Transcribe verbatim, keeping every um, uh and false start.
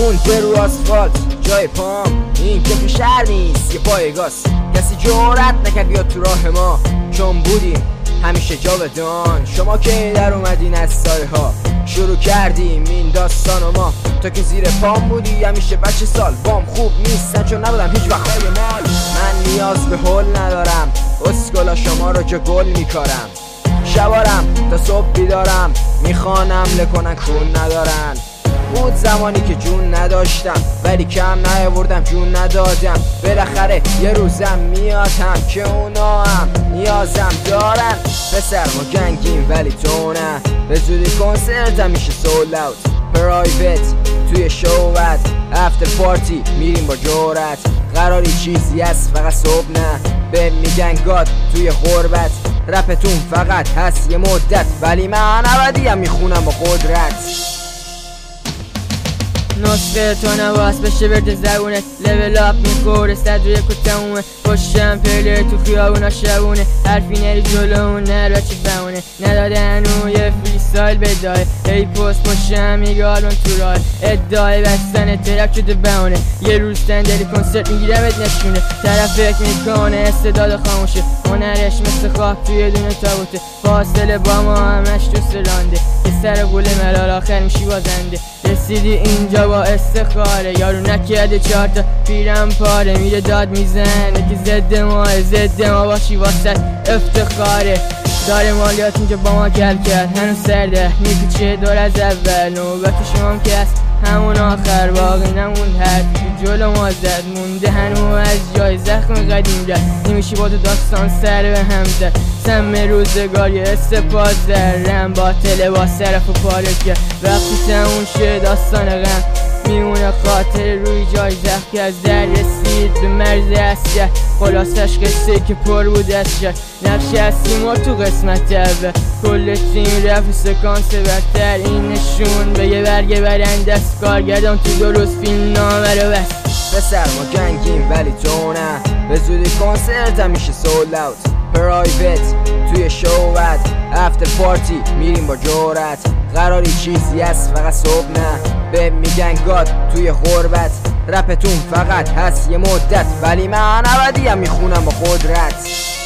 مونده رو آسفالت جای پام، این که تو شهر نیست یه پایگاست. کسی جرأت نکرد بیاد تو راه ما، چون بودیم همیشه جاودان. شما که در اومدین از سایه ها شروع کردیم این داستان و ما تا که زیر پام بودی همیشه بچه سال. بام خوب نیستن چون نبودم هیچ وقت های مال. من نیاز به حل ندارم، اسکولا شما رو که گل میکارم. شبارم تا صبح بیدارم، میخوانم لکنن کون ندارن. بود زمانی که جون نداشتم ولی کم نیاوردم جون ندادم. بالاخره یه روزم میاد هم که اونا هم نیازم دارن. پسر ما گنگیم ولی تو نه، به زودی کنسرتم میشه سول اوت. پرایوت توی شوت افتر پارتی میریم با جورت. قراری چیزی هست فقط صبح نه، به میگن گاد توی غربت. رپتون فقط هست یه مدت ولی من ابدیم میخونم با قدرت. نسخه تو نواس بشه برد زبونه، لیول اپ میخوره صد و یک و تمومه. پشتم پله تو خیابونا شبونه، حرفی نری جلومون نر بچه بمونه. ندادن اون یه فری سایل بدای، ای پست پشتم میگه آلبوم تو راه. ادعای بستن ترک شده بمونه، یه روز تندلی کنسرت میگیرم ات نشونه. طرف فکر میکنه استعداد خاموشه، هنرش مثل خواه توی دونه تابوته. فاصله با ما همش تو سلانده، که سر گل ملال آخر میشی بازنده. رسیدی اینجا با استخاره، یارو نکرده چهارتا پیرم پاره. میره داد میزنه که ضد ما ضد ما باشی واسه افتخاره. داره مالیات اینجا با ما کل کرد، هنوز سرده میپیچه دور از اول. نوبت شما که هست همون آخر، باقی نمون هر جلو ما زد. مونده هنوز از جای زخم قدیم رد، نمیشی با تو داستان سر به هم زد. سم روزگار یه استپاز درم با لباس طرف و پاره کرد. وقتی تمون شه داستان غم میمونه خاطر روی جای زخم که از در رسید به مرز اسکر. خلاصش قصه که پر بود از شد، نقش هستیم و تو قسمت اول. کل تیم رفت سکانس برتر، این نشون به یه برگ برنده است. کارگردان تو درست فیلم نامه رو بست. پسر ما گنگیم ولی تو نه، به زودی کنسرتم میشه سول اوت. پرایوت توی شوت افتر پارتی میریم با جورت. قراری چیزی هست فقط صبح نه، به میگن گاد توی غربت. رپتون فقط هست یه مدت ولی من ابدیم میخونم با قدرت.